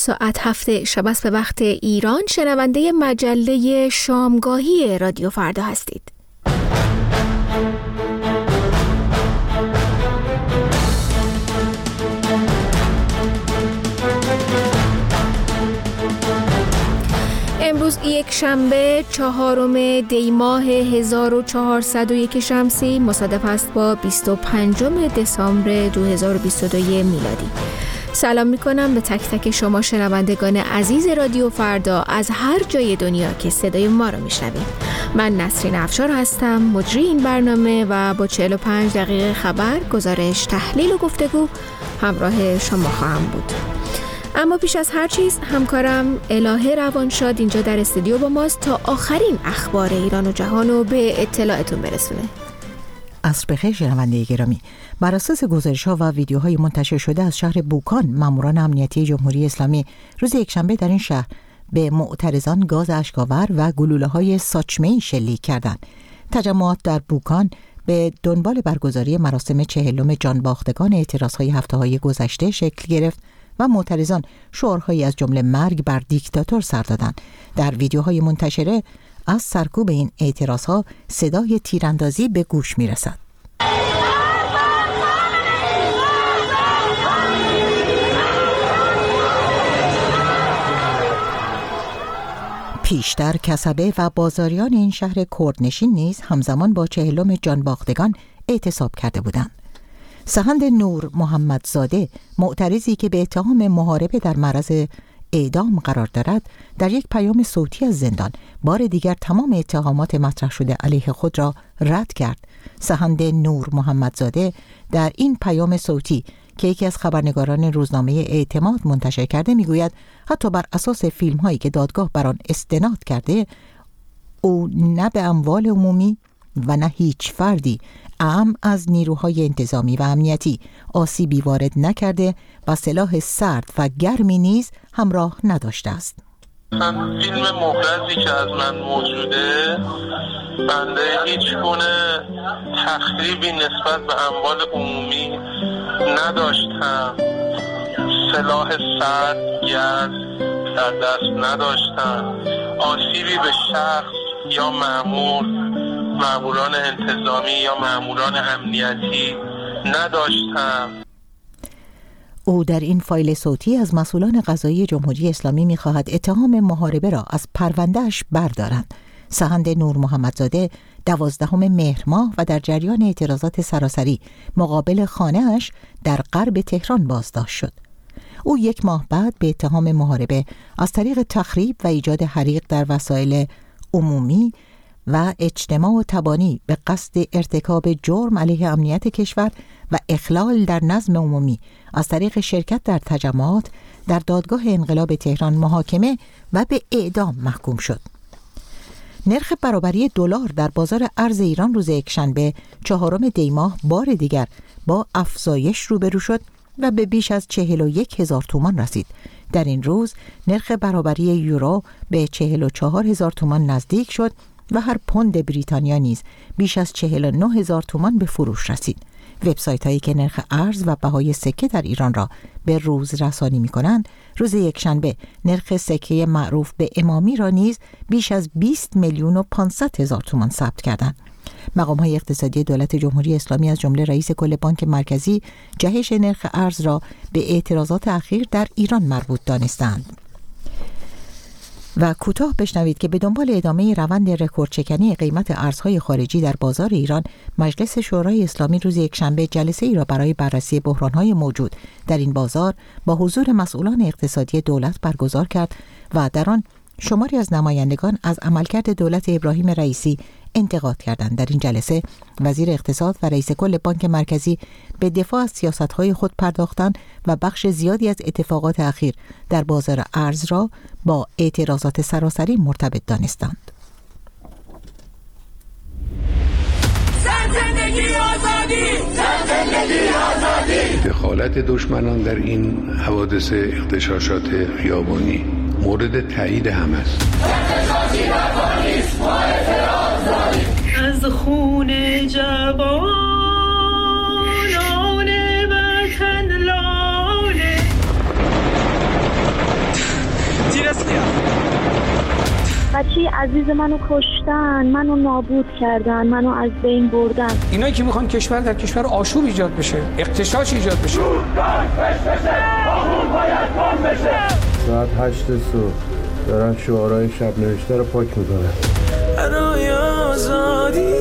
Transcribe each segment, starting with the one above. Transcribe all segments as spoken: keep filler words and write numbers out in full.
ساعت هفت شب است به وقت ایران. شنونده مجله شامگاهی رادیو فردا هستید. امروز یک شنبه چهارم دی ماه هزار و چهارصد و یک شمسی مصادف است با بیست و پنجم دسامبر دو هزار و بیست و دو میلادی. سلام میکنم به تک تک شما شنوندگان عزیز رادیو فردا از هر جای دنیا که صدای ما رو میشنوید. من نسرین افشار هستم، مجری این برنامه و با چهل و پنج دقیقه خبر، گزارش، تحلیل و گفتگو همراه شما خواهم بود. اما پیش از هر چیز همکارم الهه روانشاد اینجا در استودیو با ماست تا آخرین اخبار ایران و جهان رو به اطلاعتون برسونه. عصر بخیر شنونده گرامی. بر اساس گزارش‌ها و ویدیوهای منتشر شده از شهر بوکان، ماموران امنیتی جمهوری اسلامی روز یکشنبه در این شهر به معترضان گاز اشک‌آور و گلوله‌های ساچمه‌ای شلیک کردند. تجمعات در بوکان به دنبال برگزاری مراسم چهلم جانباختگان اعتراضهای هفته‌های گذشته شکل گرفت و معترضان شعارهایی از جمله مرگ بر دیکتاتور سر دادند. در ویدیوهای منتشره از سرکوب این اعتراضها صدای تیراندازی به گوش میرسد. پیشتر کسبه و بازاریان این شهر کردنشین نیز همزمان با چهلم جانباختگان اعتصاب کرده بودند. سهند نور محمدزاده، معترضی که به اتهام محاربه در معرض اعدام قرار دارد، در یک پیام صوتی از زندان بار دیگر تمام اتهامات مطرح شده علیه خود را رد کرد. سهند نور محمدزاده در این پیام صوتی که یکی از خبرنگاران روزنامه اعتماد منتشر کرده میگوید حتی بر اساس فیلم هایی که دادگاه بر آن استناد کرده، او نه به اموال عمومی و نه هیچ فردی اعم از نیروهای انتظامی و امنیتی آسیبی وارد نکرده و سلاح سرد و گرمی نیز همراه نداشته است. من فیلم محرزی که از من موجوده، بنده هیچ گونه تخریبی نسبت به اموال عمومی نداشتم، سلاح سرد گرم در دست نداشتم، آسیبی به شخص یا مأمور ماموران انتظامی یا ماموران امنیتی نداشتم. او در این فایل صوتی از مسئولان قضایی جمهوری اسلامی می‌خواهد اتهام محاربه را از پروندهش بردارند. سهند نور محمدزاده دوازدهم مهر ماه و در جریان اعتراضات سراسری مقابل خانه‌اش در غرب تهران بازداشت شد. او یک ماه بعد به اتهام محاربه از طریق تخریب و ایجاد حریق در وسایل عمومی و اجتماع و تبانی به قصد ارتکاب جرم علیه امنیت کشور و اخلال در نظم عمومی از طریق شرکت در تجمعات در دادگاه انقلاب تهران محاکمه و به اعدام محکوم شد. نرخ برابری دلار در بازار ارز ایران روز یکشنبه چهارم دی ماه بار دیگر با افزایش روبرو شد و به بیش از چهل و یک هزار تومان رسید. در این روز نرخ برابری یورو به چهل و چهار هزار تومان نزدیک شد و هر پوند بریتانیا نیز بیش از چهل و نه هزار تومان به فروش رسید. وبسایت هایی که نرخ ارز و بهای سکه در ایران را به روز رسانی می کنند، روز یکشنبه نرخ سکه معروف به امامی را نیز بیش از بیست میلیون و پانصد هزار تومان ثبت کردند. مقام های اقتصادی دولت جمهوری اسلامی از جمله رئیس کل بانک مرکزی جهش نرخ ارز را به اعتراضات اخیر در ایران مربوط دانستند. و کوتاه بشنوید که به دنبال ادامه روند رکوردشکنی قیمت ارزهای خارجی در بازار ایران، مجلس شورای اسلامی روز یکشنبه جلسه ای را برای بررسی بحران‌های موجود در این بازار با حضور مسئولان اقتصادی دولت برگزار کرد و در آن شماری از نمایندگان از عملکرد دولت ابراهیم رئیسی انتقاد کردند. در این جلسه وزیر اقتصاد و رئیس کل بانک مرکزی به دفاع از سیاست‌های خود پرداختند و بخش زیادی از اتفاقات اخیر در بازار ارز را با اعتراضات سراسری مرتبط دانستند. زندگی آزادی، زندگی آزادی. دخالت دشمنان در این حوادث اغتشاشات خیابانی مورد تایید همه است. از خون جوانان وطن لاله بچه عزیز منو کشتن، منو نابود کردن، منو از بین بردن. اینایی که میخوان کشور در کشور آشوب ایجاد بشه، اغتشاش ایجاد بشه. ساعت هشت صبح دارن شعارهای شب نوشته رو پاک میکنن. برای آزادی.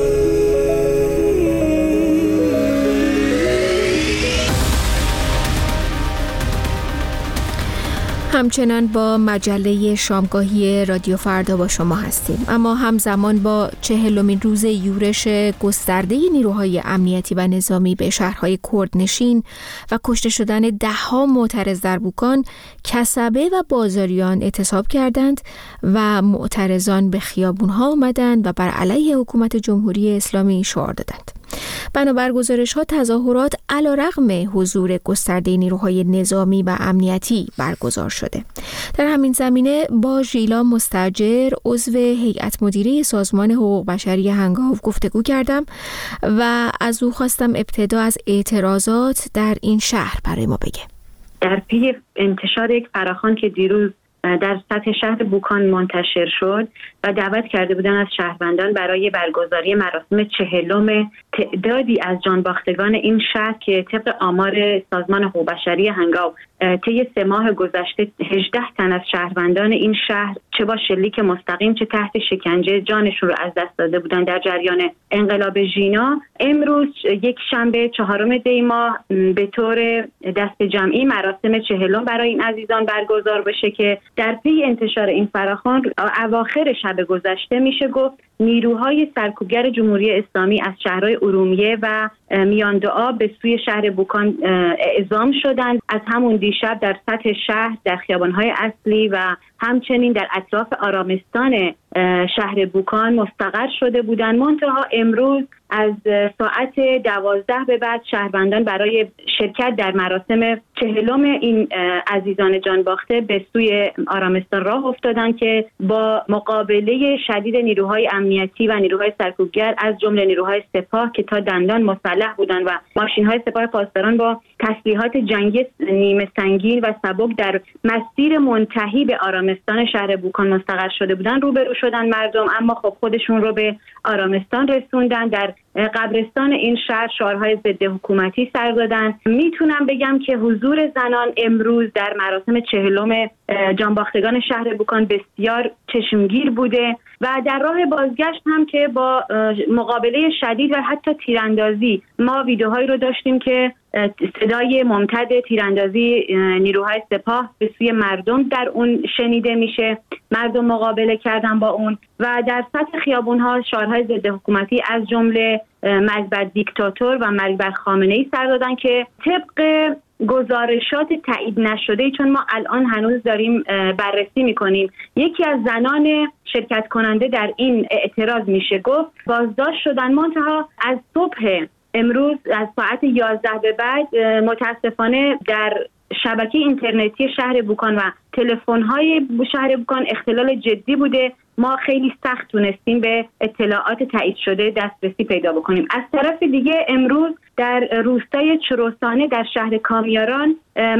همچنان با مجله شامگاهی رادیو فردا با شما هستیم، اما همزمان با چهلمین روز یورش گسترده نیروهای امنیتی و نظامی به شهرهای کردنشین و کشته شدن ده‌ها معترض در بوکان، کسبه و بازاریان اعتصاب کردند و معترضان به خیابون‌ها آمدند و بر علیه حکومت جمهوری اسلامی شعار دادند. بنابر گزارش‌ها تظاهرات علیرغم حضور گسترده نیروهای نظامی و امنیتی برگزار شده. در همین زمینه با ژیلا مستاجر عضو هیئت مدیره سازمان حقوق بشری هنگاو گفتگو کردم و از او خواستم ابتدا از اعتراضات در این شهر برای ما بگه. در پی انتشار یک فراخوان که دیروز در سطح شهر بوکان منتشر شد و دعوت کرده بودن از شهروندان برای برگزاری مراسم چهلم تعدادی از جانباختگان این شهر که طبق آمار سازمان حقوق بشری هنگاو طی سه ماه گذشته هجده تن از شهروندان این شهر چه با شلیک مستقیم چه تحت شکنجه جانشون رو از دست داده بودن در جریان انقلاب ژینا، امروز یک شنبه چهارم دی ماه به طور دست جمعی مراسم چهلم برای این عزیزان برگزار بشه که در پی انتشار این فراخوان اواخر شب گذشته میشه گفت نیروهای سرکوبگر جمهوری اسلامی از شهرهای ارومیه و میاندعا به سوی شهر بوکان اعزام شدند. از همون دیشب در سطح شهر در خیابان‌های اصلی و همچنین در اطراف آرامستان شهر بوکان مستقر شده بودند. منتها امروز از ساعت دوازده به بعد شهروندان برای شرکت در مراسم چهلم این عزیزان جانباخته به سوی آرامستان راه افتادند که با مقابله شدید نیروهای امنیتی و نیروهای سرکوبگر از جمله نیروهای سپاه که تا دندان مسلح بودند و ماشین‌های سپاه پاسداران با تسلیحات جنگی نیمه سنگین و سبک در مسیر منتهی به آرامستان شهر بوکان مستقر شده بودند روبرو شدن مردم، اما خب خودشون رو به آرامستان رسوندن. در قبرستان این شهر شعارهای ضد حکومتی سر دادن. میتونم بگم که حضور زنان امروز در مراسم چهلم جانباختگان شهر بوکان بسیار چشمگیر بوده و در راه بازگشت هم که با مقابله شدید و حتی تیراندازی، ما ویدیوهایی رو داشتیم که صدای ممتد تیراندازی نیروهای سپاه به سوی مردم در اون شنیده میشه، مردم مقابله کردن با اون و در سطح خیابون‌ها شعارهای ضد حکومتی از جمله مرگ بر دیکتاتور و مرگ بر خامنه‌ای سر دادن که طبق گزارشات تایید نشده، چون ما الان هنوز داریم بررسی میکنیم، یکی از زنان شرکت کننده در این اعتراض میشه گفت بازداشت شدن. منتها از صبح امروز از ساعت یازده به بعد متاسفانه در شبکه اینترنتی شهر بوکان و تلفن‌های شهر بوکان اختلال جدی بوده. ما خیلی سخت تونستیم به اطلاعات تایید شده دسترسی پیدا بکنیم. از طرف دیگه امروز در روستای چروسانه در شهر کامیاران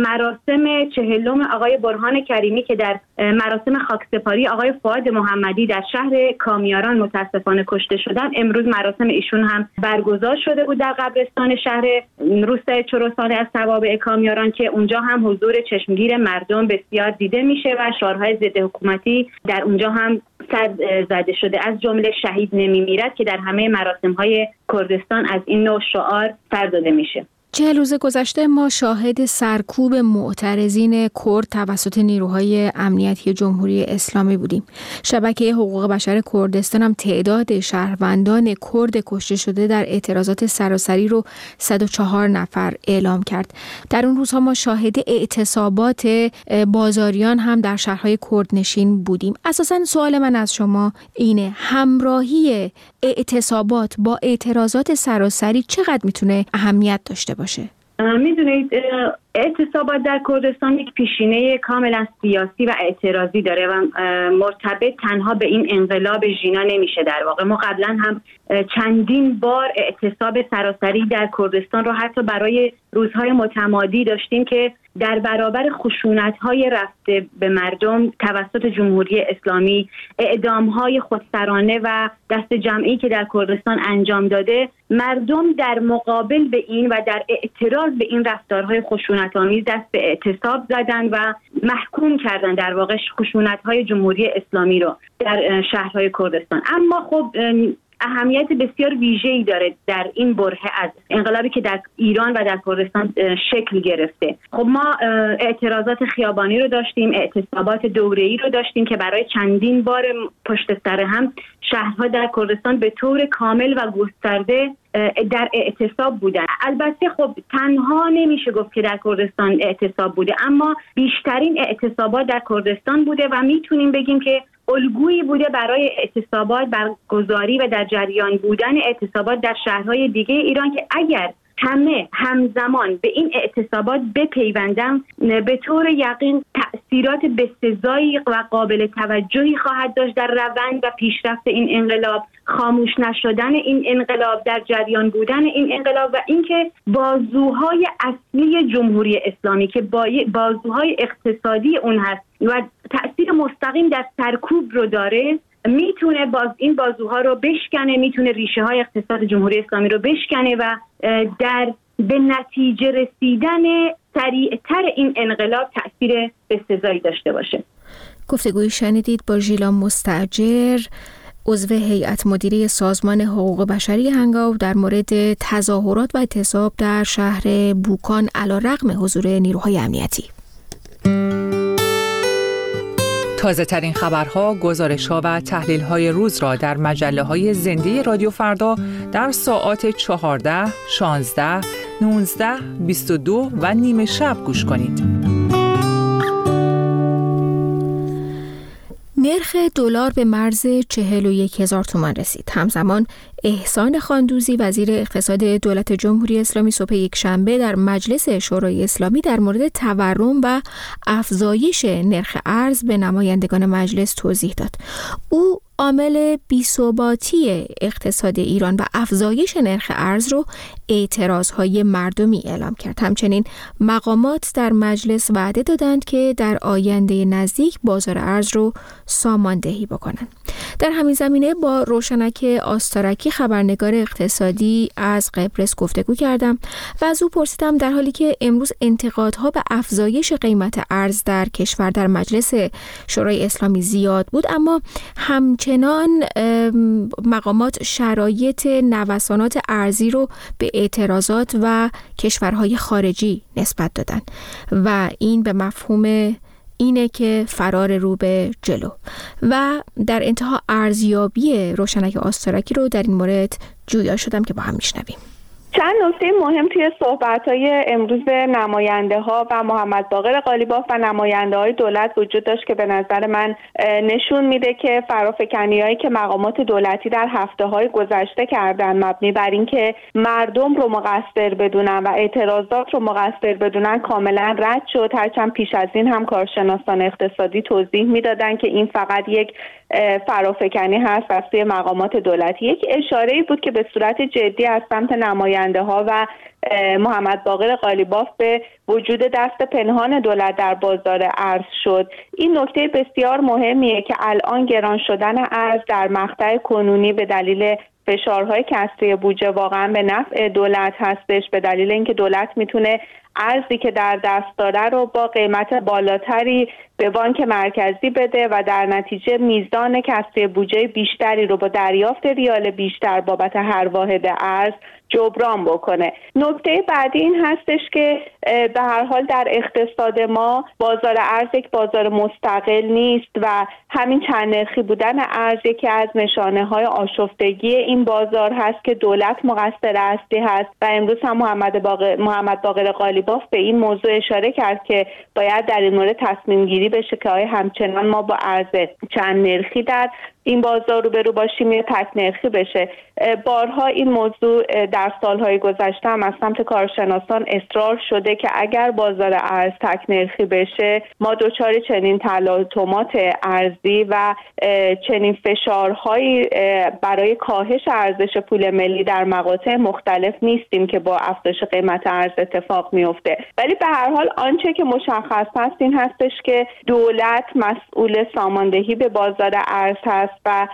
مراسم چهلم آقای برهان کریمی که در مراسم خاکسپاری آقای فؤاد محمدی در شهر کامیاران متاسفانه کشته شدن، امروز مراسم ایشون هم برگزار شده بود در قبرستان شهر روستای چروسانه از توابع کامیاران که اونجا هم حضور چشمگیر مردم بسیار دیده میشه و شعارهای ضد حکومتی در اونجا هم سر زده شده، از جمله شهید نمیمیرد که در همه مراسم‌های کردستان از این نوع شعار سر داده میشه. چهل روز گذشته ما شاهد سرکوب معترضین کرد توسط نیروهای امنیتی جمهوری اسلامی بودیم. شبکه حقوق بشر کردستان هم تعداد شهروندان کرد کشته شده در اعتراضات سراسری رو صد و چهار نفر اعلام کرد. در اون روزها ما شاهد اعتصابات بازاریان هم در شهرهای کردنشین بودیم. اساساً سوال من از شما اینه، همراهی اعتصابات با اعتراضات سراسری چقدر میتونه اهمیت داشته باشه؟ میدونید اعتصابات در کردستان یک پیشینه کاملا سیاسی و اعتراضی داره و مرتبط تنها به این انقلاب ژینا نمیشه. در واقع ما قبلا هم چندین بار اعتصاب سراسری در کردستان رو حتی برای روزهای متمادی داشتیم که در برابر خشونت‌های رفته به مردم توسط جمهوری اسلامی، اعدام‌های خودسرانه و دست جمعی که در کردستان انجام داده، مردم در مقابل به این و در اعتراض به این رفتارهای خشونت‌آمیز دست به اعتصاب زدن و محکوم کردن در واقع خشونت‌های جمهوری اسلامی رو در شهرهای کردستان. اما خب اهمیت بسیار ویژه‌ای داره در این برهه از انقلابی که در ایران و در کردستان شکل گرفته. خب ما اعتراضات خیابانی رو داشتیم، اعتصابات دوره‌ای رو داشتیم که برای چندین بار پشت سر هم شهرها در کردستان به طور کامل و گسترده در اعتصاب بودن. البته خب تنها نمیشه گفت که در کردستان اعتصاب بوده، اما بیشترین اعتصابات در کردستان بوده و میتونیم بگیم که الگویی بوده برای اعتصابات برگزاری و در جریان بودن اعتصابات در شهرهای دیگه ایران که اگر همه همزمان به این اعتصابات بپیوندن به طور یقین تأثیرات بسزایی و قابل توجهی خواهد داشت در روند و پیشرفت این انقلاب، خاموش نشدن این انقلاب، در جریان بودن این انقلاب و اینکه بازوهای اصلی جمهوری اسلامی که بازوهای اقتصادی اون هست و تأثیر مستقیم در سرکوب رو داره، میتونه باز این بازوها رو بشکنه، میتونه ریشه های اقتصاد جمهوری اسلامی رو بشکنه و در به نتیجه رسیدن سریعتر این انقلاب تأثیر بسزایی داشته باشه. گفتگوی شنیدید با ژیلا مستاجر، عضو هیئت مدیره سازمان حقوق بشری هنگاو در مورد تظاهرات و اعتصاب در شهر بوکان علیرغم حضور نیروهای امنیتی. تازه ترین خبرها، گزارش‌ها و تحلیل‌های روز را در مجله‌های زنده رادیو فردا در ساعات چهارده، شانزده، نوزده، بیست و دو و نیمه شب گوش کنید. نرخ دلار به مرز چهل و یک هزار تومان رسید. همزمان احسان خاندوزی وزیر اقتصاد دولت جمهوری اسلامی صبح یک شنبه در مجلس شورای اسلامی در مورد تورم و افزایش نرخ ارز به نمایندگان مجلس توضیح داد. او عامل بی‌ثباتی اقتصاد ایران و افزایش نرخ ارز رو اعتراضهای مردمی اعلام کرد. همچنین مقامات در مجلس وعده دادند که در آینده نزدیک بازار ارز رو ساماندهی بکنند. در همین زمینه با روشنک آستارکی خبرنگار اقتصادی از قبرس گفتگو کردم و از او پرسیدم در حالی که امروز انتقادها به افزایش قیمت ارز در کشور در مجلس شورای اسلامی زیاد بود، اما همچنان مقامات شرایط نوسانات ارزی رو به اعتراضات و کشورهای خارجی نسبت دادن و این به مفهوم اینه که فرار رو به جلو. و در انتها ارزیابی روشنک آستارکی رو در این مورد جویا شدم که با هم میشنویم. چند نکته مهم توی صحبت‌های امروز نماینده‌ها و محمد باقر قالیباف و نماینده‌های دولت وجود داشت که به نظر من نشون میده که فرافکنی‌هایی که مقامات دولتی در هفته‌های گذشته کردن مبنی بر اینکه مردم رو مقصر بدونن و اعتراضات رو مقصر بدونن کاملا رد شد. هرچند پیش از این هم کارشناسان اقتصادی توضیح میدادن که این فقط یک فرافکنی هست از سوی مقامات دولتی. یک اشاره‌ای بود که به صورت جدی از سمت نماینده ها و محمد باقر قالیباف به وجود دست پنهان دولت در بازار ارز شد. این نکته بسیار مهمیه که الان گران شدن ارز در مقطع کنونی به دلیل فشارهای کسری بودجه واقعا به نفع دولت هستش، به دلیل اینکه دولت میتونه ارزی که در دست داره رو با قیمت بالاتری به بانک مرکزی بده و در نتیجه میزان کسری بودجه بیشتری رو با دریافت ریال بیشتر بابت هر واحد ارز جبران بکنه. نکته بعدی این هستش که به هر حال در اقتصاد ما بازار ارز یک بازار مستقل نیست و همین چند نرخی بودن ارز یکی از نشانه های آشفتگی این بازار هست که دولت مقصر اصلی هست و امروز هم محمد باقر محمد باقر قالیباف به این موضوع اشاره کرد که باید در این مورد تصمیم گیری بشه که آیا همچنان ما با ارز چند نرخی در این بازار رو برو باشیم یا تک نرخی بشه. بارها این موضوع در سالهای گذشته هم از سمت کارشناسان اصرار شده که اگر بازار ارز تک نرخی بشه ما دچار چنین تلاطمات ارزی و چنین فشارهایی برای کاهش ارزش پول ملی در مقاطع مختلف نیستیم که با افزایش قیمت ارز اتفاق میفته. میفته. ولی به هر حال آنچه که مشخص هست این هستش که دولت مسئول ساماندهی به بازار ارز هست و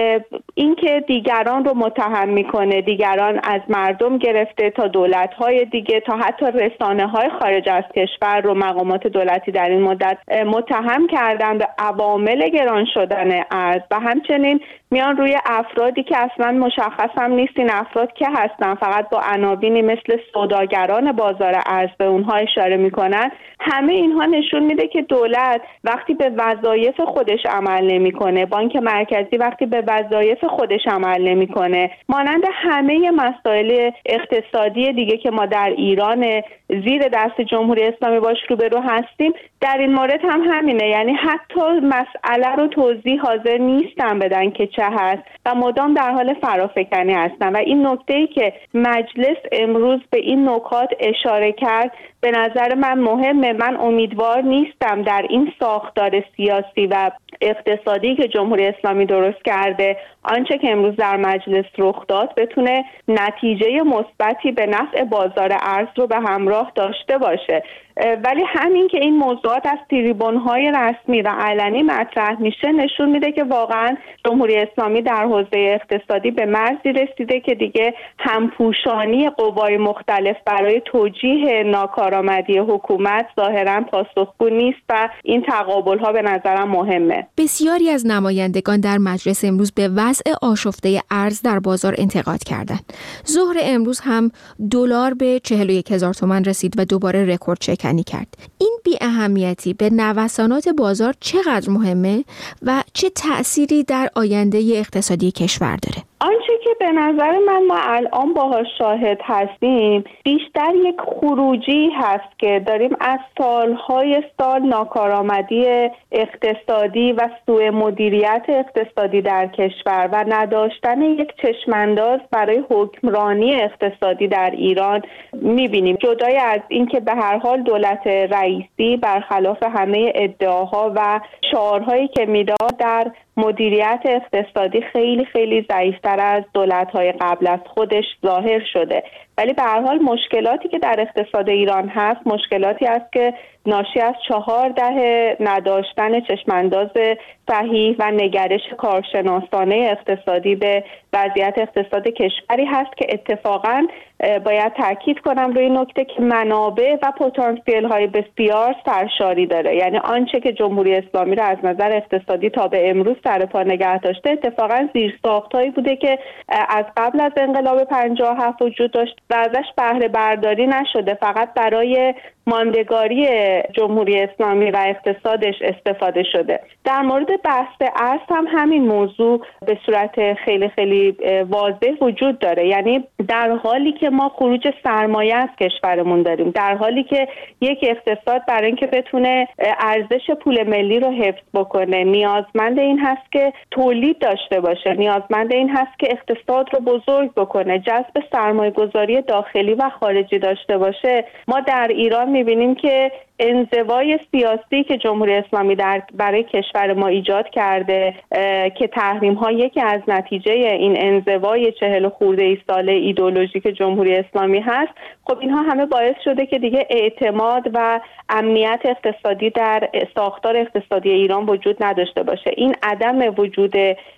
اینکه دیگران رو متهم میکنه، دیگران از مردم گرفته تا دولت‌های دیگه تا حتی رسانه‌های خارج از کشور رو مقامات دولتی در این مدت متهم کردن به عوامل گران شدن ارز و همچنین میان روی افرادی که اصلا مشخص هم نیست این افراد که هستن، فقط با عناوینی مثل سوداگران بازار ارز به اونها اشاره میکنن. همه اینها نشون میده که دولت وقتی به وظایف خودش عمل نمیکنه، بانک مرکزی وقتی به وظایف خودش عمل نمیکنه، مانند همه مسائل اقتصادی دیگه که ما در ایران زیر دست جمهوری اسلامی باش روبرو هستیم، در این مورد هم همینه. یعنی حتی مسئله رو توضیح حاضر نیستن بدن که چه هست و مدام در حال فرافکنی هستن و این نکته‌ای که مجلس امروز به این نکات اشاره کرد به نظر من مهمه. من امیدوار نیستم در این ساختار سیاسی و اقتصادی که جمهوری اسلامی درست کرده آنچه که امروز در مجلس رخ داد بتونه نتیجه مثبتی به نفع بازار ارز رو به همراه داشته باشه. ولی همین که این موضوعات از تریبون‌های رسمی و علنی مطرح میشه نشون میده که واقعا جمهوری اسلامی در حوزه اقتصادی به مرزی رسیده که دیگه همپوشانی قوای مختلف برای توجیه ناکارآمدی حکومت ظاهراً پاسخگو نیست و این تقابل‌ها به نظرم مهمه. بسیاری از نمایندگان در مجلس امروز به وضع آشفته ارز در بازار انتقاد کردند. ظهر امروز هم دلار به چهل و یک هزار تومان رسید و دوباره رکورد شکنی کرد. این بی اهمیتی به نوسانات بازار چقدر مهمه و چه تأثیری در آینده اقتصادی کشور داره؟ آنچه که به نظر من ما الان باهاش شاهد هستیم بیشتر یک خروجی هست که داریم از سالهای سال ناکارآمدی اقتصادی و سوء مدیریت اقتصادی در کشور و نداشتن یک چشمانداز برای حکمرانی اقتصادی در ایران میبینیم. جدای از این که به هر حال دولت رئیسی برخلاف همه ادعاها و شعارهایی که میداد در مدیریت اقتصادی خیلی خیلی ضعیفتر از دولت‌های قبل از خودش ظاهر شده، ولی به هر حال مشکلاتی که در اقتصاد ایران هست مشکلاتی است که ناشی از چهار دهه نداشتن چشمانداز صحیح و نگرش کارشناسانه اقتصادی به وضعیت اقتصاد کشوری هست که اتفاقاً باید تاکید کنم روی نکته که منابع و پتانسیل های بسیار سرشاری داره. یعنی آنچه که جمهوری اسلامی را از نظر اقتصادی تا به امروز سر پا نگه داشته اتفاقاً زیرساخت‌هایی بوده که از قبل از انقلاب پنجاه و هفت وجود داشت و ازش بهره برداری نشده، فقط برای ماندگاری جمهوری اسلامی و اقتصادش استفاده شده. در مورد بحث ارز هم همین موضوع به صورت خیلی خیلی واضح وجود داره. یعنی در حالی که ما خروج سرمایه از کشورمون داریم، در حالی که یک اقتصاد برای اینکه بتونه ارزش پول ملی رو حفظ بکنه نیازمند این هست که تولید داشته باشه، نیازمند این هست که اقتصاد رو بزرگ بکنه، جذب سرمایه گذاری داخلی و خارجی داشته باشه. ما در ایران میبینیم که انزوای سیاسی که جمهوری اسلامی در برای کشور ما ایجاد کرده که تحریم ها یکی از نتیجه این انزوای چهل خورده ای ساله ایدئولوژیک جمهوری اسلامی هست، خب اینها همه باعث شده که دیگه اعتماد و امنیت اقتصادی در ساختار اقتصادی ایران وجود نداشته باشه. این عدم وجود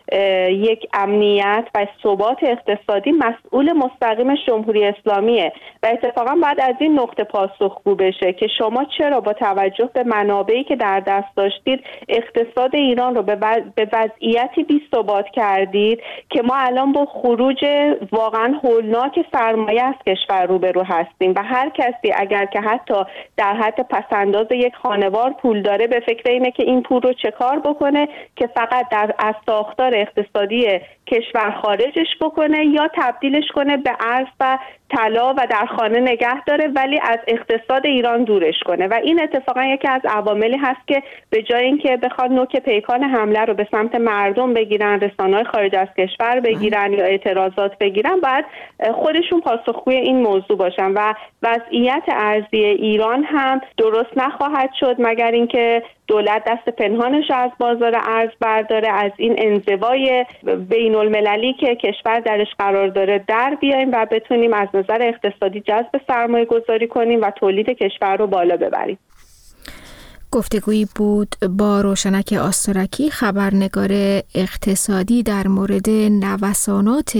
یک امنیت و ثبات اقتصادی مسئول مستقیمش جمهوری اسلامیه و اتفاقا بعد از این نقطه پاسخگو بشه که شما چرا با توجه به منابعی که در دست داشتید اقتصاد ایران رو به وضعیتی بی ثبات کردید که ما الان با خروج واقعا هولناک سرمایه از کشور روبرو هستیم و هر کسی اگر که حتی در حد پسنداز یک خانوار پول داره به فکر اینه که این پول رو چه کار بکنه که فقط در از ساختار اقتصادی کشور خارجش بکنه یا تبدیلش کنه به ارز و طلا و در خانه نگه داره ولی از اقتصاد ایران دورش کنه و این اتفاقا یکی از عواملی هست که به جای اینکه بخواد نوک پیکان حمله رو به سمت مردم بگیرن، رسانه‌های خارج از کشور بگیرن یا اعتراضات بگیرن، باید خودشون پاسخگوی این موضوع باشن و وضعیت ارزی ایران هم درست نخواهد شد مگر اینکه دولت دست پنهانش از بازار ارز برداره، از این انزوای بین المللی که کشور درش قرار داره در بیایم و بتونیم از نظر اقتصادی جذب سرمایه گذاری کنیم و تولید کشور رو بالا ببریم. گفتگویی بود با روشنک آسترکی، خبرنگار اقتصادی، در مورد نوسانات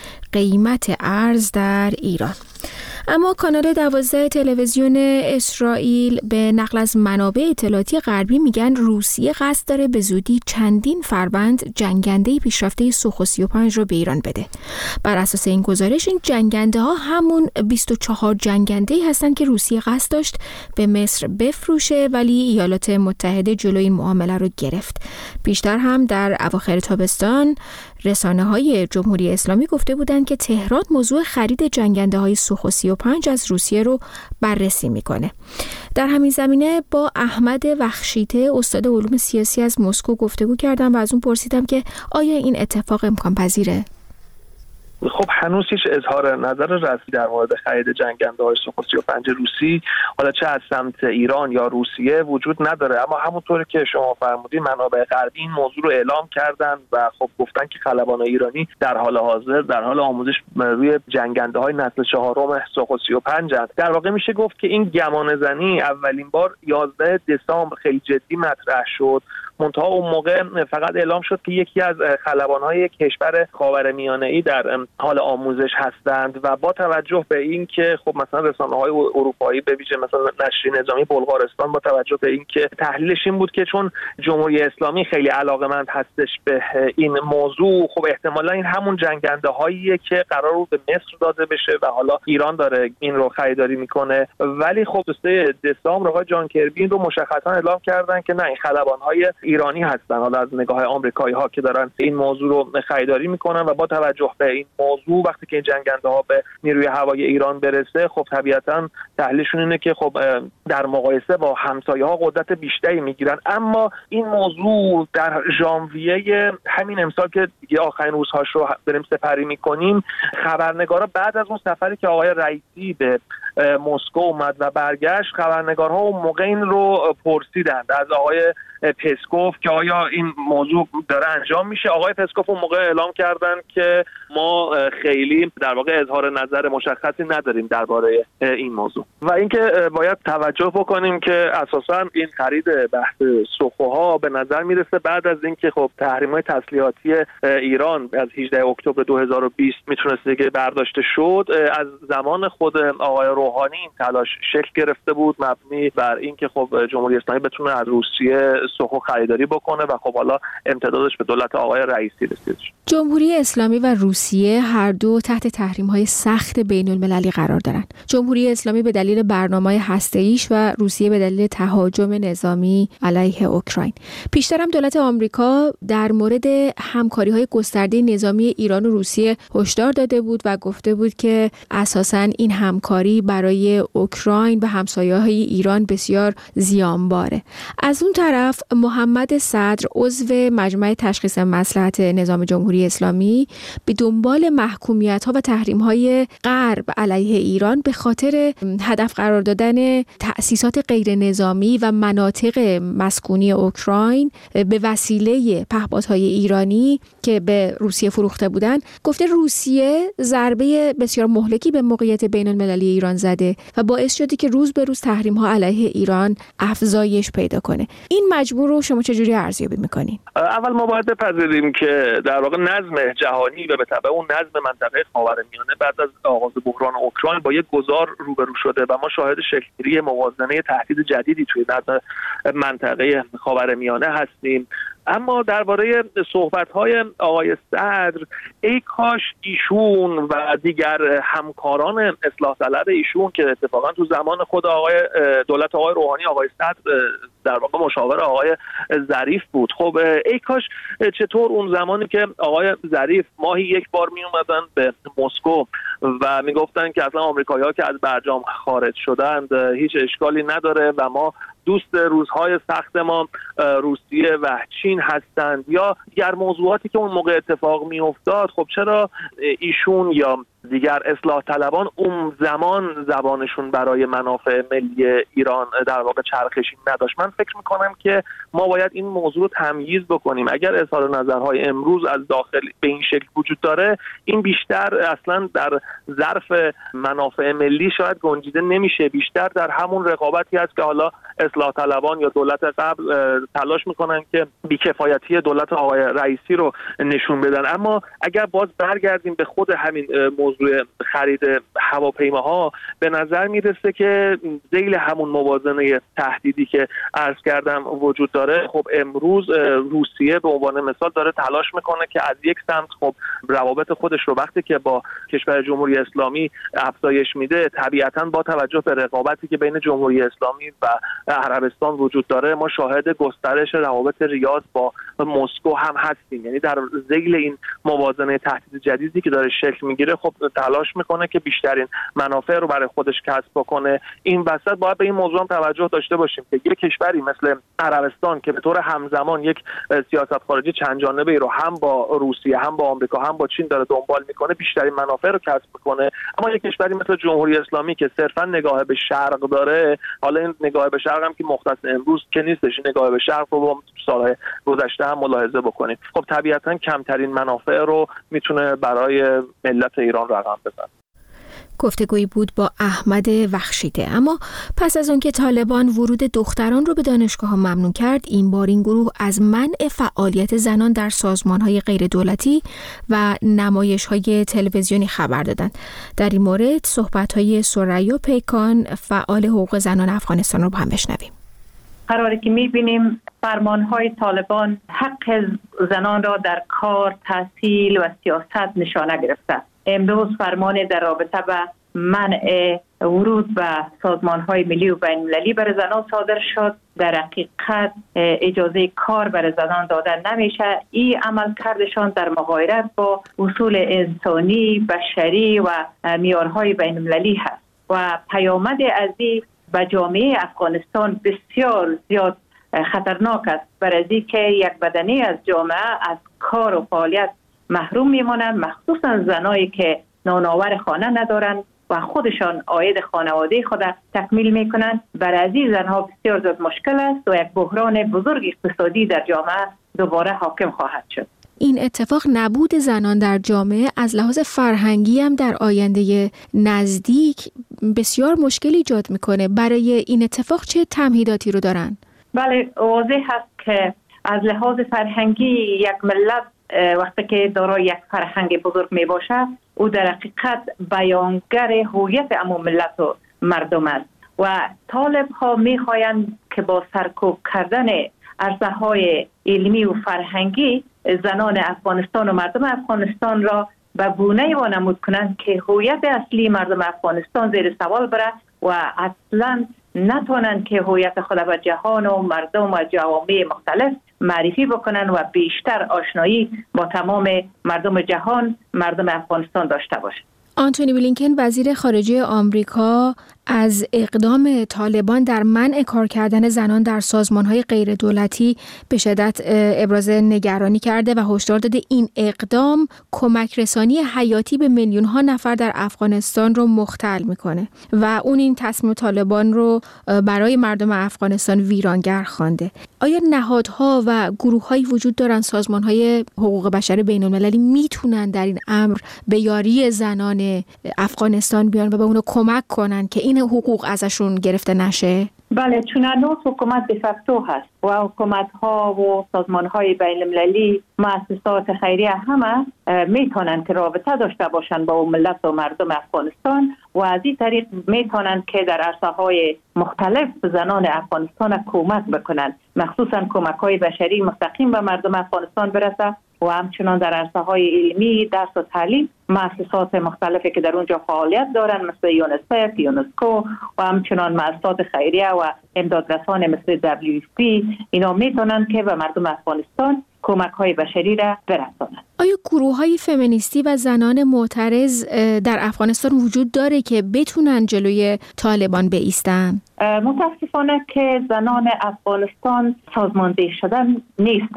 قیمت ارز در ایران. اما کانال دوازده تلویزیون اسرائیل به نقل از منابع اطلاعاتی غربی میگن روسیه قصد داره به زودی چندین فروند جنگنده پیشرفته سوخو سی و پنج رو به ایران بده. بر اساس این گزارش این جنگنده ها همون بیست و چهار جنگنده هستن که روسیه قصد داشت به مصر بفروشه، ولی ایالات متحده جلوی این معامله رو گرفت. بیشتر هم در اواخر تابستان رسانه‌های جمهوری اسلامی گفته بودند که تهران موضوع خرید جنگنده‌های سوخو سی و پنج از روسیه رو بررسی میکنه. در همین زمینه با احمد وخشیته، استاد علوم سیاسی از مسکو گفتگو کردم و از اون پرسیدم که آیا این اتفاق امکان پذیره؟ خب هنوز هیچ اظهار نظر رسمی در مورد خرید جنگنده‌های سوخو سی و پنج روسی حالا چه از سمت ایران یا روسیه وجود نداره، اما همونطوری که شما فرمودید منابع غربی این موضوع رو اعلام کردن و خب گفتن که خلبان ایرانی در حال حاضر در حال آموزش روی جنگنده‌های نسل چهارم سوخو سی و پنج هست. در واقع میشه گفت که این گمانه‌زنی اولین بار یازده دسامبر خیلی جدی مطرح شد، منتها اون موقع فقط اعلام شد که یکی از خلبان‌های کشور خاورمیانه‌ای در حال آموزش هستند و با توجه به این که خب مثلا رسانه‌های اروپایی به ویژه مثلا نشریه نظامی بلغارستان با توجه به این که تحلیلش این بود که چون جمهوری اسلامی خیلی علاقه‌مند هستش به این موضوع، خب احتمالاً این همون جنگنده‌هاییه که قرار بود به مصر داده بشه و حالا ایران داره این رو خریداری میکنه. ولی خب سه دسامبر آقای جان کربی رو مشخصا اعلام کردن که نه، این خلبان‌های ایرانی هستن، حالا از نگاه آمریکایی‌ها که دارن این موضوع رو خریداری میکنن و با توجه به این موضوع وقتی که این جنگنده‌ها به نیروی هوایی ایران برسه، خب طبیعتاً تحلیلشون اینه که خب در مقایسه با همسایه‌ها قدرت بیشتری میگیرن. اما این موضوع در ژانویه همین امسال که دیگه آخرین روزهاش رو بریم سپری میکنیم، خبرنگارا بعد از اون سفری که آقای رئیسی به مسکو اومد و برگشت، خبرنگارها اون موقع این رو پرسیدند از آقای پسکوف که آیا این موضوع داره انجام میشه. آقای پسکوف اون موقع اعلام کردن که ما خیلی در واقع اظهار نظر مشخصی نداریم درباره این موضوع و اینکه باید توجه بکنیم که اساسا این خرید بحث سوخوها به نظر میرسه بعد از اینکه خب تحریم‌های تسلیحاتی ایران از هجدهم اکتبر دو هزار و بیست میتونست دیگه برداشته شد، از زمان خود آقای روحانی این تلاش شکل گرفته بود مبنی بر اینکه خب جمهوری اسلامی بتونه از روسیه سوخو خریداری بکنه و خب حالا امتدادش به دولت آقای رئیسی رسید. جمهوری اسلامی و روسیه هر دو تحت تحریم‌های سخت بین‌المللی قرار دارند. جمهوری اسلامی به دلیل برنامه‌های هسته‌ایش و روسیه به دلیل تهاجم نظامی علیه اوکراین. پیشتر هم دولت آمریکا در مورد همکاری‌های گسترده نظامی ایران و روسیه هشدار داده بود و گفته بود که اساساً این همکاری برای اوکراین و همسایه‌های ایران بسیار زیانباره. از اون طرف محمد صدر عضو مجمع تشخیص مصلحت نظام جمهوری اسلامی به دنبال محکومیت‌ها و تحریم‌های غرب علیه ایران به خاطر هدف قرار دادن تأسیسات غیر نظامی و مناطق مسکونی اوکراین به وسیله پهپادهای ایرانی که به روسیه فروخته بودن، گفته روسیه ضربه بسیار مهلکی به موقعیت بین‌المللی ایران زده و باعث شده که روز به روز تحریم‌ها علیه ایران افزایش پیدا کنه. این مجموع رو شما چجوری ارزیابی می‌کنین؟ اول ما باید بپذیریم که در واقع نظم جهانی و به تبع اون نظم منطقه خاورمیانه بعد از آغاز بحران اوکراین با یک گذار روبرو شده و ما شاهد شکل‌گیری موازنه تهدید جدیدی توی نظم منطقه خاورمیانه هستیم. اما درباره صحبت‌های آقای صدر، ای کاش ایشون و دیگر همکاران اصلاح طلب ایشون که اتفاقا تو زمان خود آقای دولت آقای روحانی آقای صدر در واقع مشاور آقای ظریف بود، خب ای کاش چطور اون زمانی که آقای ظریف ماهی یک بار می اومدن به مسکو و میگفتن که اصلا آمریکایی‌ها که از برجام خارج شدند هیچ اشکالی نداره و ما دوست روزهای سخت ما روسیه و چین هستند، یا دیگر موضوعاتی که اون موقع اتفاق می افتاد، خب چرا ایشون یا دیگر اصلاح طلبان اون زمان زبانشون برای منافع ملی ایران در واقع چرخشی نداشت. من فکر میکنم که ما باید این موضوع رو تمییز بکنیم. اگر اظهار نظرهای امروز از داخل به این شکل وجود داره، این بیشتر اصلا در ظرف منافع ملی شاید گنجیده نمیشه، بیشتر در همون رقابتی هست که حالا اصلاح طلبان یا دولت قبل تلاش میکنن که بیکفایتی دولت آقای رئیسی رو نشون بدن. اما اگر باز برگردیم به خود همین موضوع خرید هواپیماها، به نظر میرسه که ذیل همون موازنه تهدیدی که عرض کردم وجود داره. خب امروز روسیه به عنوان مثال داره تلاش میکنه که از یک سمت خب روابط خودش رو وقتی که با کشور جمهوری اسلامی افزایش میده، طبیعتاً با توجه به رقابتی که بین جمهوری اسلامی و عربستان وجود داره، ما شاهد گسترش روابط ریاض با مسکو هم هستیم. یعنی در ذیل این موازنه تهدید جدیدی که داره شکل میگیره، خب تلاش میکنه که بیشترین منافع رو برای خودش کسب بکنه. این وسط باید به این موضوع هم توجه داشته باشیم که یک کشوری مثل عربستان که به طور همزمان یک سیاست خارجی چند جانبه‌ای رو هم با روسیه، هم با آمریکا، هم با چین داره دنبال میکنه، بیشترین منافع رو کسب میکنه. اما یک کشوری مثل جمهوری اسلامی که صرفا نگاه به شرق داره، حالا این نگاه به شرق هم که مختص امروز که نیستش، نگاه به شرق رو با سالهای گذشته هم ملاحظه بکنیم، خب طبیعتاً کمترین منافع رو میتونه برای ملت ایران رقم بزنه. گفتگویی بود با احمد وخشیده. اما پس از اون که طالبان ورود دختران رو به دانشگاه ها ممنوع کرد، این بار این گروه از منع فعالیت زنان در سازمان های غیر دولتی و نمایش های تلویزیونی خبر دادند. در این مورد صحبت های ثریا پیکان، فعال حقوق زنان افغانستان رو با هم بشنویم. قراره که می‌بینیم فرمان‌های طالبان حق زنان را در کار، تحصیل و سیاست نشانه گرفته. امروز فرمان در رابطه با منع ورود به سازمان‌های ملی و بین‌المللی برای زنان صادر شد. در حقیقت اجازه کار برای زنان داده نمیشه. این عمل کردشان در مغایرت با اصول انسانی، بشری و معیارهای بین‌المللی هست و پیامد از این به جامعه افغانستان بسیار زیاد خطرناک است، برای اینکه یک بدنه از جامعه از کار و فعالیت محروم میمانند، مخصوصا زنایی که نانآور خانه ندارند و خودشان عاید خانواده خود تکمیل میکنند. برای این زنها بسیار زیاد مشکل است و یک بحران بزرگ اقتصادی در جامعه دوباره حاکم خواهد شد. این اتفاق نبود زنان در جامعه از لحاظ فرهنگی هم در آینده نزدیک بسیار مشکل ایجاد میکنه. برای این اتفاق چه تمهیداتی رو دارن؟ بله، واضح هست که از لحاظ فرهنگی یک ملت وقتی که دارای یک فرهنگ بزرگ می باشه، او در حقیقت بیانگر هویت عموم ملت و مردم است و طالب ها می خواهند که با سرکوب کردن عرصه های علمی و فرهنگی زنان افغانستان و مردم افغانستان را به گونه‌ای وانمود کنند که هویت اصلی مردم افغانستان زیر سوال بره و اصلا نتونن که هویت خود به جهان و مردم و جوامع مختلف معرفی بکنن و بیشتر آشنایی با تمام مردم جهان، مردم افغانستان داشته باشند. آنتونی بلینکن وزیر خارجه آمریکا از اقدام طالبان در منع کار کردن زنان در سازمان‌های غیر دولتی به شدت ابراز نگرانی کرده و هشدار داده این اقدام کمک رسانی حیاتی به میلیون‌ها نفر در افغانستان رو مختل میکنه و اون این تصمیم طالبان رو برای مردم افغانستان ویرانگر خوانده. آیا نهادها و گروه‌هایی وجود دارن، سازمان‌های حقوق بشر بین‌المللی میتونن در این امر به یاری زنان افغانستان بیان و به اونو کمک کنن که این حقوق ازشون گرفته نشه؟ بله، چون هنوز حکومت de facto هست و حکومت ها و سازمان های بین المللی، مؤسسات خیریه همه میتونن که رابطه داشته باشن با ملت و مردم افغانستان و از این طریق میتونن که در عرصه های مختلف زنان افغانستان کمک بکنن، مخصوصا کمک های بشری مستقیم به مردم افغانستان برسه و همچنان در عرصه های علمی، درس و تعلیم، مؤسسات مختلفی که در اونجا فعالیت دارن مثل یونسف، یونسکو و همچنان مؤسسات خیریه و امدادرسان مثل دبلیو اف پی، اینا میتونن که به مردم افغانستان کمک های بشری را برسانند. آیا گروه های فمینیستی و زنان معترض در افغانستان وجود داره که بتونن جلوی طالبان بایستن؟ متاسفانه که زنان افغانستان سازماندهی شدن نیستن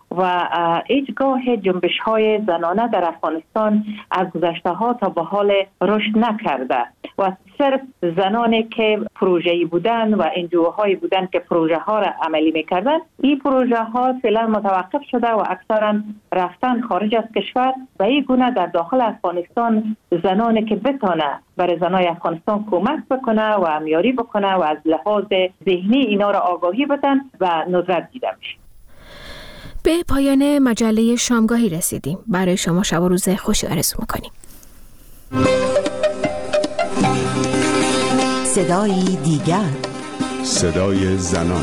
و هیچگاه جنبش های زنانه در افغانستان از گذشته ها تا به حال رشد نکرده و صرف زنانی که پروژه‌ای بودن و انجوهایی بودن که پروژه ها را عملی میکردن، این پروژه ها فعلا متوقف شده و اکثرا رفتن خارج از کشور و این گونه در داخل افغانستان زنانی که بتونه برای زنای افغانستان کمک بکنه و همیاری بکنه و از لحاظ ذهنی اینا را آگاهی بدن و ندرت دیده میشه. به پایان مجله شامگاهی رسیدیم. برای شما شب و روز خوشی آرزو میکنیم. صدای دیگر، صدای زنان.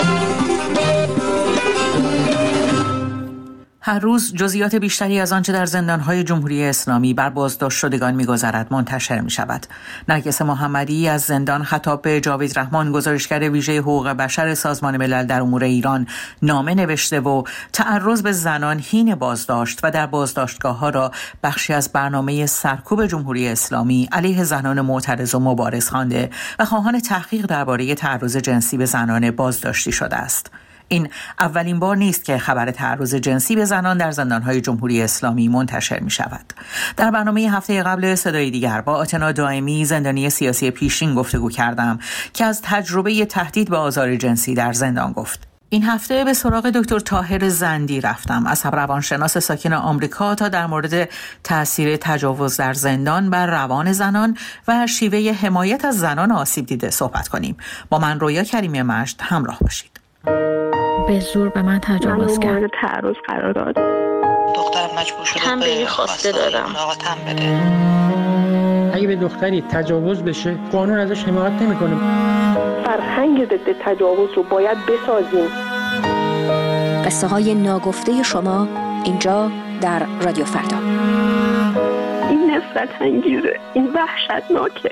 هر روز جزئیات بیشتری از آنچه در زندان‌های جمهوری اسلامی بر بازداشت شدگان می‌گذرد منتشر می‌شود. نرگس محمدی از زندان خطاب به جاوید رحمان، گزارشگر ویژه حقوق بشر سازمان ملل در امور ایران، نامه نوشته و تعرض به زنان حین بازداشت و در بازداشتگاه‌ها را بخشی از برنامه سرکوب جمهوری اسلامی علیه زنان معترض و مبارز خوانده و خواهان تحقیق درباره تعرض جنسی به زنان بازداشتی شده است. این اولین بار نیست که خبر تعرض جنسی به زنان در زندان‌های جمهوری اسلامی منتشر می‌شود. در برنامه هفته قبل صدای دیگر با آتنا دائمی، زندانی سیاسی پیشین، گفتگو کردم که از تجربه تهدید به آزار جنسی در زندان گفت. این هفته به سراغ دکتر طاهر زندی رفتم، عصب روانشناس ساکن آمریکا، تا در مورد تأثیر تجاوز در زندان بر روان زنان و شیوه حمایت از زنان آسیب دیده صحبت کنیم. با من رویا کریمی مجد همراه باشید. به زور به من تجاوز کرد. من مورد تعرض قرار داد. دخترم مجبور شده به خواسته دادم. ملاقاتم بده. اگه به دختری تجاوز بشه، قانون ازش حمایت نمیکنه. فرهنگ ضد تجاوز رو باید بسازیم. قصه های ناگفته شما اینجا در رادیو فردا. این نفرت انگیزه، این وحشتناکه.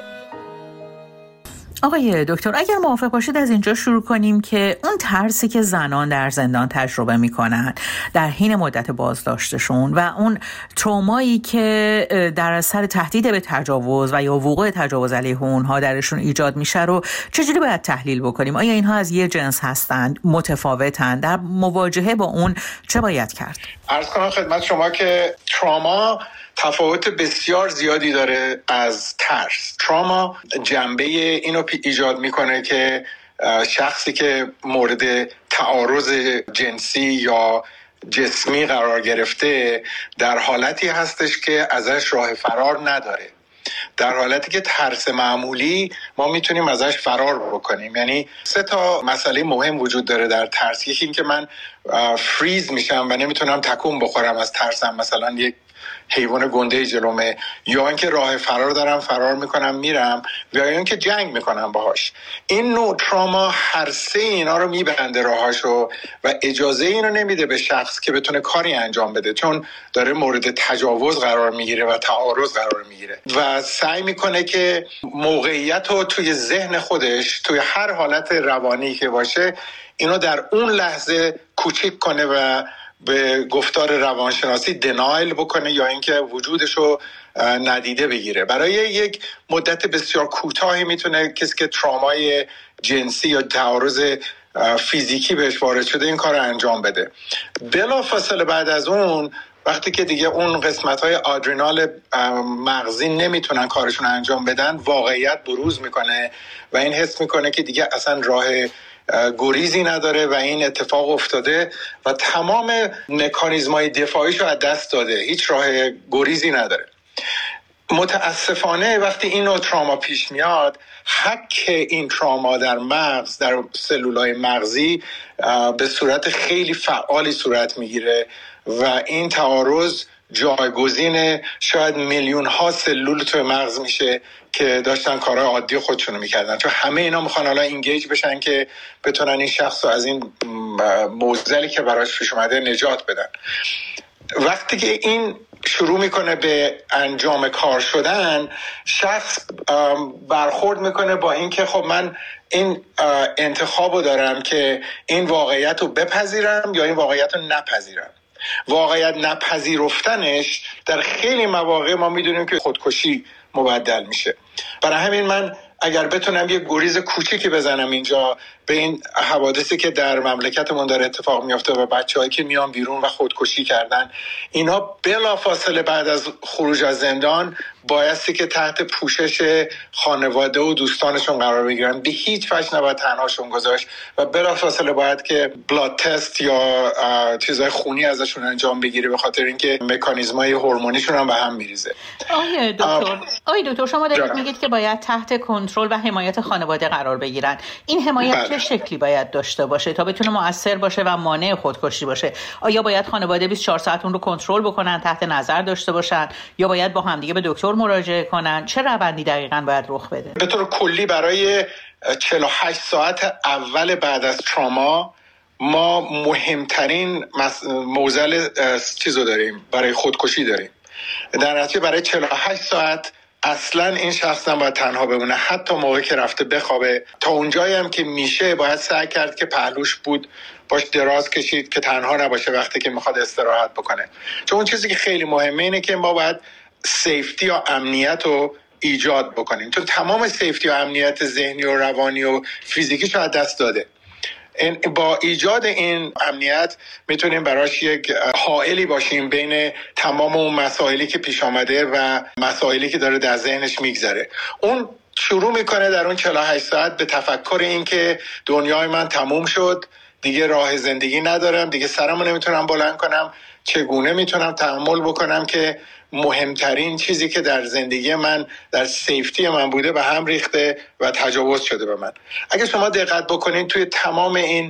آقای دکتر، اگر موافق باشید از اینجا شروع کنیم که اون ترسی که زنان در زندان تجربه میکنن در حین مدت بازداشتشون و اون ترومایی که در اثر تهدید به تجاوز و یا وقوع تجاوز علیه اونها درشون ایجاد میشه رو چجوری باید تحلیل بکنیم؟ آیا اینها از یه جنس هستند، متفاوتند؟ در مواجهه با اون چه باید کرد؟ عرض کنم خدمت شما که تروما تفاوت بسیار زیادی داره از ترس. تراما جنبه اینو ایجاد میکنه که شخصی که مورد تعارض جنسی یا جسمی قرار گرفته در حالتی هستش که ازش راه فرار نداره، در حالتی که ترس معمولی ما میتونیم ازش فرار بکنیم. یعنی سه تا مسئله مهم وجود داره در ترس. یکی این که من فریز میشم و نمیتونم تکون بخورم از ترسم، مثلا یک حیوان گنده جلومه، یا اینکه راه فرار دارم فرار میکنم میرم، یا اینکه جنگ میکنم باهاش. این نوع تراما هر سه اینا رو میبنده راهاشو و اجازه اینو نمیده به شخص که بتونه کاری انجام بده، چون داره مورد تجاوز قرار میگیره و تعارض قرار میگیره و سعی میکنه که موقعیت رو توی ذهن خودش توی هر حالت روانی که باشه اینو در اون لحظه کوچیک کنه و به گفتار روانشناسی دنایل بکنه یا اینکه وجودشو ندیده بگیره. برای یک مدت بسیار کوتاهی میتونه کسی که ترامای جنسی یا تعارض فیزیکی بهش وارد شده این کار رو انجام بده. بلافاصله بعد از اون وقتی که دیگه اون قسمت‌های آدرینال مغزی نمیتونن کارشون انجام بدن، واقعیت بروز میکنه و این حس میکنه که دیگه اصلا راه گریزی نداره و این اتفاق افتاده و تمام مکانیزم‌های دفاعیشو از دست داده، هیچ راه گریزی نداره. متاسفانه وقتی این نوع تراما پیش میاد، حک این تراما در مغز، در سلولای مغزی به صورت خیلی فعالی صورت میگیره و این تعارض جایگزین شاید میلیون ها سلول توی مغز میشه که داشتن کارهای عادی خودشونو میکردن، چون همه اینا میخوان حالا اینگیج بشن که بتونن این شخص رو از این معضلی که براش پیش اومده نجات بدن. وقتی که این شروع میکنه به انجام کار شدن، شخص برخورد میکنه با این که خب من این انتخابو دارم که این واقعیت رو بپذیرم یا این واقعیت رو نپذیرم. واقعیت نپذیرفتنش در خیلی مواقع ما میدونیم که خودکشی مبدل میشه. برای همین من اگر بتونم یه گریز کوچیکی بزنم اینجا به این حوادثی که در مملکتمون داره اتفاق میفته و بچه‌هایی که میان بیرون و خودکشی کردن، اینا بلافاصله بعد از خروج از زندان بایستی که تحت پوشش خانواده و دوستانشون قرار بگیرن. به هیچ وجه نباید تنهاشون گذاشت و بلافاصله باید که بلاد تست یا چیزای خونی ازشون انجام بگیره، به خاطر اینکه مکانیزمای هورمونیشون هم به هم میریزه. آیه دکتر آیه دکتر شما دارید میگید که باید تحت کنترل و حمایت خانواده قرار بگیرن. این حمایت بله. چه شکلی باید داشته باشه تا بتونه مؤثر باشه و مانع خودکشی باشه؟ آیا باید خانواده بیست و چهار ساعت اون رو کنترل بکنن، تحت نظر داشته باشن، یا باید با همدیگه به دکتر مراجعه کنن؟ چه روندی دقیقاً باید رخ بده؟ به طور کلی برای چهل و هشت ساعت اول بعد از تراما ما مهمترین معضل چیزو داریم، برای خودکشی داریم. در نتیجه برای چهل و هشت ساعت اصلا این شخص نباید تنها بمونه، حتی موقعی که رفته بخوابه. تا اونجایی هم که میشه باید سعی کرد که پهلوش بود باش دراز کشید که تنها نباشه وقتی که میخواد استراحت بکنه. چون اون چیزی که خیلی مهمه اینه که ما باید سیفتی یا امنیت رو ایجاد بکنیم، چون تمام سیفتی و امنیت ذهنی و روانی و فیزیکیش رو از دست داده. با ایجاد این امنیت میتونیم براش یک حائلی باشیم بین تمام اون مسائلی که پیش آمده و مسائلی که داره در ذهنش میگذره. اون شروع میکنه در اون چهل و هشت ساعت به تفکر این که دنیای من تموم شد، دیگه راه زندگی ندارم، دیگه سرمو نمیتونم بلند کنم، چگونه میتونم تحمل بکنم که مهمترین چیزی که در زندگی من در سیفتی من بوده به هم ریخته و تجاوز شده به من. اگه شما دقت بکنید توی تمام این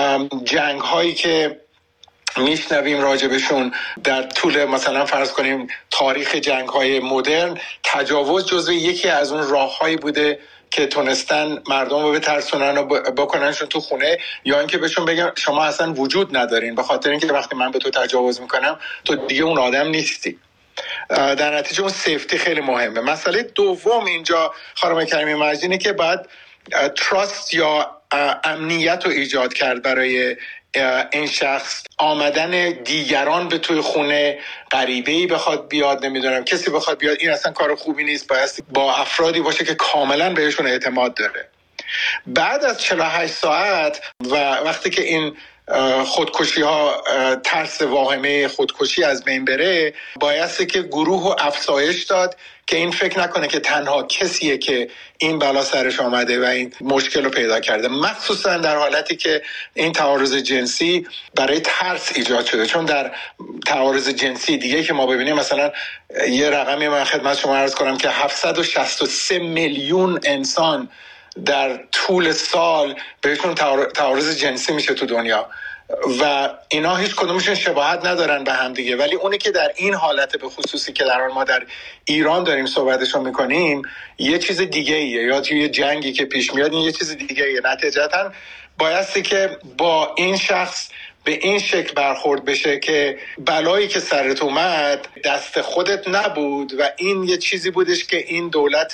جنگ هایی که میشنویم راجبشون در طول مثلا فرض کنیم تاریخ جنگ های مدرن، تجاوز جزو یکی از اون راه هایی بوده که تونستن مردم رو بترسونن و بکننشون تو خونه، یا اینکه بهشون بگن شما اصلا وجود ندارین، به خاطر اینکه وقتی من به تو تجاوز میکنم تو دیگه اون آدم نیستی. در نتیجه اون سیفتی خیلی مهمه. مسئله دوم اینجا خانم کریمی مرجینه که باید تراست یا امنیت رو ایجاد کرد برای این شخص. آمدن دیگران به توی خونه، غریبه‌ای بخواد بیاد، نمیدونم کسی بخواد بیاد، این اصلا کار خوبی نیست. باید با افرادی باشه که کاملا بهشون اعتماد داره. بعد از چهل و هشت ساعت و وقتی که این خودکشی ها، ترس واهمه خودکشی از بین بره، بایستی که گروه رو افزایش داد که این فکر نکنه که تنها کسیه که این بلا سرش آمده و این مشکل رو پیدا کرده، مخصوصا در حالتی که این تعارض جنسی برای ترس ایجاد شده. چون در تعارض جنسی دیگه که ما ببینیم، مثلا یه رقمی من خدمت شما عرض کنم که هفتصد و شصت و سه میلیون انسان در طول سال بهشون تعارض جنسی میشه تو دنیا و اینا هیچ کدومشون شباهت ندارن به هم دیگه، ولی اونی که در این حالت به خصوصی که در ما در ایران داریم صحبتشو میکنیم یه چیز دیگه ایه، یا توی یه جنگی که پیش میاد این یه چیز دیگه ایه. نتیجتاً بایستی که با این شخص به این شکل برخورد بشه که بلایی که سرت اومد دست خودت نبود و این یه چیزی بودش که این دولت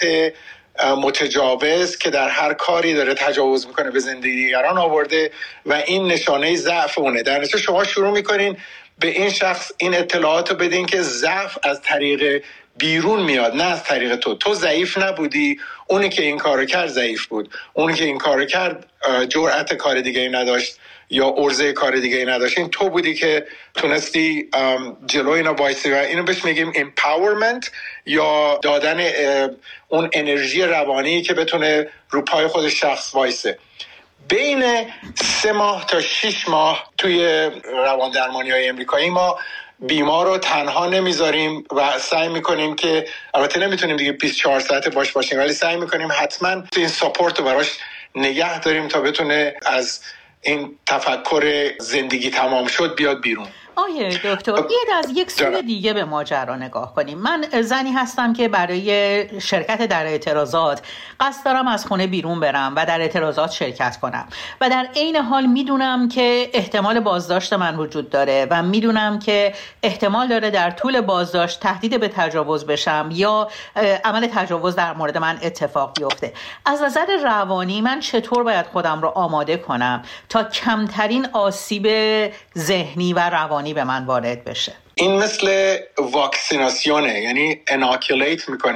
متجاوز که در هر کاری داره تجاوز میکنه به زندگی دیگران آورده و این نشانه ضعف اونه. در نتیجه شما شروع میکنین به این شخص این اطلاعات رو بدین که ضعف از طریق بیرون میاد، نه از طریق تو. تو ضعیف نبودی، اونی که این کارو کرد ضعیف بود، اونی که این کارو کرد جرأت کار دیگه ای نداشت یا عرضه کار دیگه ای نداشت. این تو بودی که تونستی جلو اینا وایسی و اینو بهش میگیم empowerment یا دادن اون انرژی روانی که بتونه رو پای خود شخص وایسه. بین سه ماه تا شش ماه توی روان درمانی های امریکایی ما بیمار رو تنها نمیذاریم و سعی میکنیم که، البته نمیتونیم دیگه بیست و چهار ساعت باش باشیم، ولی سعی میکنیم حتما این ساپورت رو براش نگه داریم تا بتونه از این تفکر زندگی تمام شد بیاد بیرون. آیه دکتر، بیاید از یک سوی دیگه به ماجرا نگاه کنیم. من زنی هستم که برای شرکت در اعتراضات قصد دارم از خونه بیرون برم و در اعتراضات شرکت کنم و در عین حال میدونم که احتمال بازداشت من وجود داره و میدونم که احتمال داره در طول بازداشت تهدید به تجاوز بشم یا عمل تجاوز در مورد من اتفاق بیفته. از نظر روانی من چطور باید خودم رو آماده کنم تا کمترین آسیب ذهنی و روانی به من وارد بشه؟ این مثل واکسیناسیونه، یعنی اناکولیت میکنیم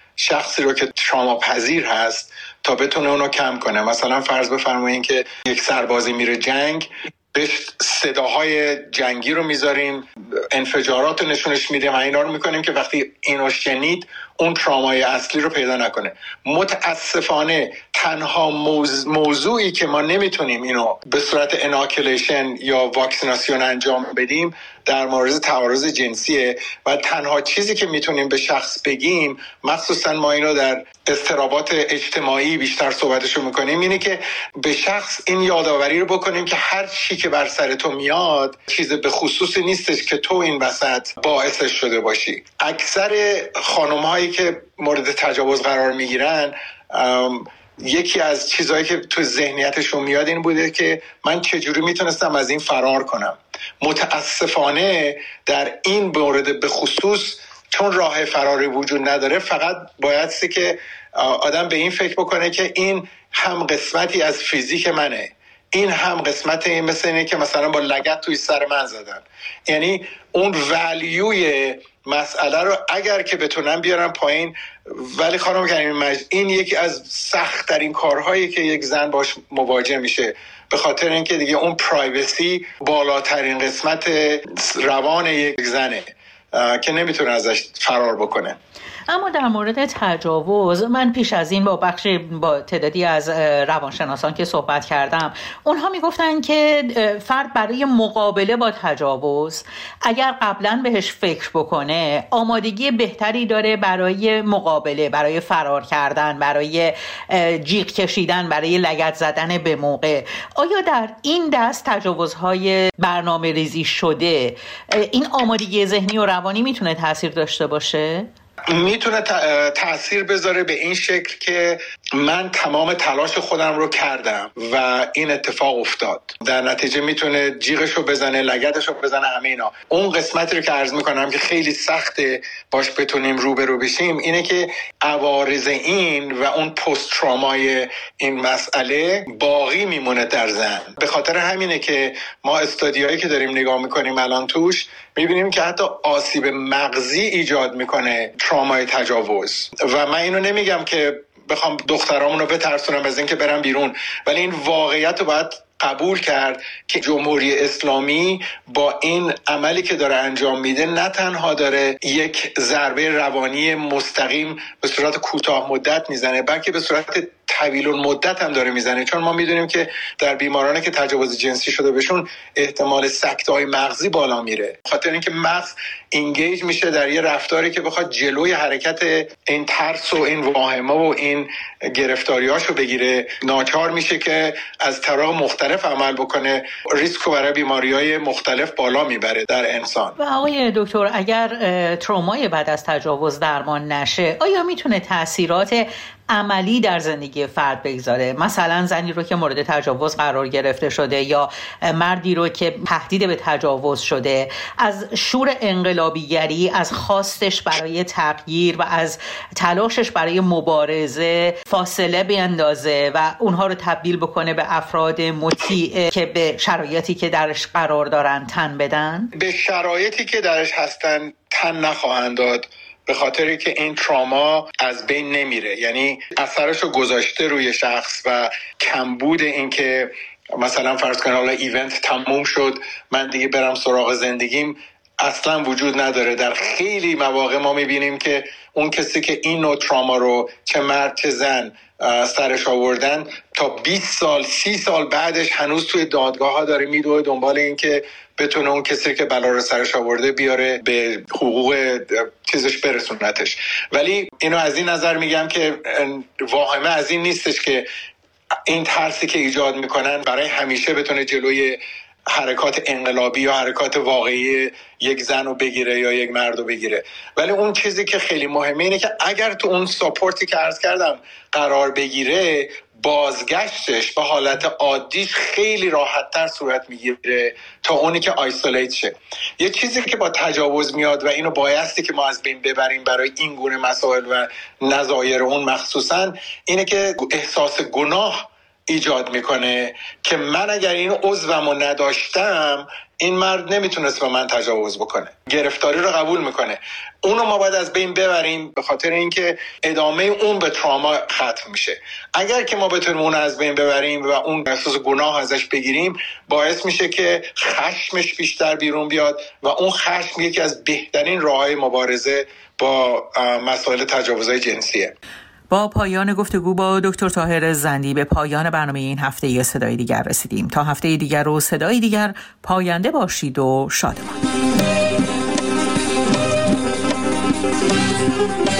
شخصی رو که تراما پذیر هست تا بتونه اونو کم کنه. مثلا فرض بفرمایید که یک سربازی میره جنگ، بهش صداهای جنگی رو میذاریم، انفجارات رو نشونش میدیم و اینا رو میکنیم که وقتی اینو شنید اون ترامای اصلی رو پیدا نکنه. متاسفانه تنها موز... موضوعی که ما نمیتونیم اینو به صورت اناکولیشن یا واکسیناسیون انجام بدیم در مورد تعارض جنسیه و تنها چیزی که میتونیم به شخص بگیم، مخصوصا ما اینو در اضطرابات اجتماعی بیشتر صحبتشو میکنیم، اینه که به شخص این یادآوری رو بکنیم که هر چی که بر سر تو میاد چیز به خصوصی نیستش که تو این وسط باعثش شده باشی. اکثر خانم‌هایی که مورد تجاوز قرار میگیرن، یکی از چیزهایی که تو ذهنیتشون میاد این بوده که من چجوری میتونستم از این فرار کنم. متاسفانه در این مورد به خصوص چون راه فراری وجود نداره، فقط بایدستی که آدم به این فکر بکنه که این هم قسمتی از فیزیک منه، این هم قسمت این مثل اینه که مثلا با لگد توی سر من زدن. یعنی اون ولیوی مسئله رو اگر که بتونن بیارن پایین. ولی خانم کریم مجد، این یکی از سخت ترین کارهایی که یک زن باش مواجه میشه، به خاطر اینکه دیگه اون پرایوسی بالاترین قسمت روان یک زنه که نمیتونه ازش فرار بکنه. اما در مورد تجاوز، من پیش از این با بخش با تعدادی از روانشناسان که صحبت کردم، اونها میگفتن که فرد برای مقابله با تجاوز اگر قبلا بهش فکر بکنه آمادگی بهتری داره برای مقابله، برای فرار کردن، برای جیغ کشیدن، برای لگد زدن به موقع. آیا در این دست تجاوزهای برنامه ریزی شده این آمادگی ذهنی و روانی میتونه تاثیر داشته باشه؟ میتونه تأثیر بذاره به این شکل که من تمام تلاش خودم رو کردم و این اتفاق افتاد. در نتیجه میتونه جیغشو بزنه، لگدشو بزنه، همه اینا. اون قسمتی رو که عرض میکنم که خیلی سخته باش بتونیم روبرو بشیم اینه که عوارض این و اون پست ترامای این مسئله باقی میمونه در زن. به خاطر همینه که ما استادیایی که داریم نگاه میکنیم الان توش میبینیم که حتی آسیب مغزی ایجاد میکنه ترامای تجاوز. و من اینو نمیگم که بخوام دخترامون رو بترسونم از اینکه برن بیرون، ولی این واقعیت رو باید قبول کرد که جمهوری اسلامی با این عملی که داره انجام میده نه تنها داره یک ضربه روانی مستقیم به صورت کوتاه مدت میزنه، بلکه به صورت طویل المدت هم داره میزنه. چون ما میدونیم که در بیمارانی که تجاوز جنسی شده بهشون احتمال سکته‌های مغزی بالا میره، خاطر اینکه مغز اینگیج میشه در یه رفتاری که بخواد جلوی حرکت این ترس و این واهمه و این گرفتاریاشو بگیره، ناچار میشه که از طرح مختلف عمل بکنه، ریسک برای بیماری‌های مختلف بالا میبره در انسان. و آقای دکتر، اگر ترومای بعد از تجاوز درمان نشه، آیا میتونه تاثیرات عملی در زندگی فرد بگذاره؟ مثلا زنی رو که مورد تجاوز قرار گرفته شده یا مردی رو که تهدید به تجاوز شده، از شور انقلابیگری، از خواستش برای تغییر و از تلاشش برای مبارزه فاصله بیندازه و اونها رو تبدیل بکنه به افراد مطیع که به شرایطی که درش قرار دارن تن بدن؟ به شرایطی که درش هستن تن نخواهند داد، به خاطری که این تراما از بین نمیره. یعنی اثرشو گذاشته روی شخص و کمبود این که مثلا فرض کن حالا ایونت تموم شد من دیگه برم سراغ زندگیم اصلا وجود نداره. در خیلی مواقع ما میبینیم که اون کسی که این نوع تراما رو چه مرد چه زن سرش آوردن تا بیست سال سی سال بعدش هنوز توی دادگاه ها داره میدوه دنبال این که بتونه اون کسی که بلا رو سرش آورده بیاره به حقوق چیزش برسونتش. ولی اینو از این نظر میگم که واهمه از این نیستش که این ترسی که ایجاد میکنن برای همیشه بتونه جلوی حرکات انقلابی یا حرکات واقعی یک زن رو بگیره یا یک مرد رو بگیره. ولی اون چیزی که خیلی مهمه اینه که اگر تو اون ساپورتی که عرض کردم قرار بگیره، بازگشتش به حالت عادیش خیلی راحت‌تر صورت میگیره تا اونی که آیسولیت شه. یه چیزی که با تجاوز میاد و اینو بایستی که ما از بین ببریم برای این گونه مسائل و نظایر اون مخصوصا، اینه که احساس گناه ایجاد میکنه که من اگر این عضومو نداشتم این مرد نمیتونست به من تجاوز بکنه، گرفتاری رو قبول میکنه. اونو ما باید از بین ببریم به خاطر اینکه ادامه اون به تراما ختم میشه. اگر که ما بتونیم اون از بین ببریم و اون احساس گناه ازش بگیریم، باعث میشه که خشمش بیشتر بیرون بیاد و اون خشم یکی از بهترین راههای مبارزه با مسائل تجاوزهای جنسیه. با پایان گفتگو با دکتر طاهر زندی به پایان برنامه این هفته یه صدای دیگر رسیدیم. تا هفته دیگر و صدای دیگر، پاینده باشید و شادمان.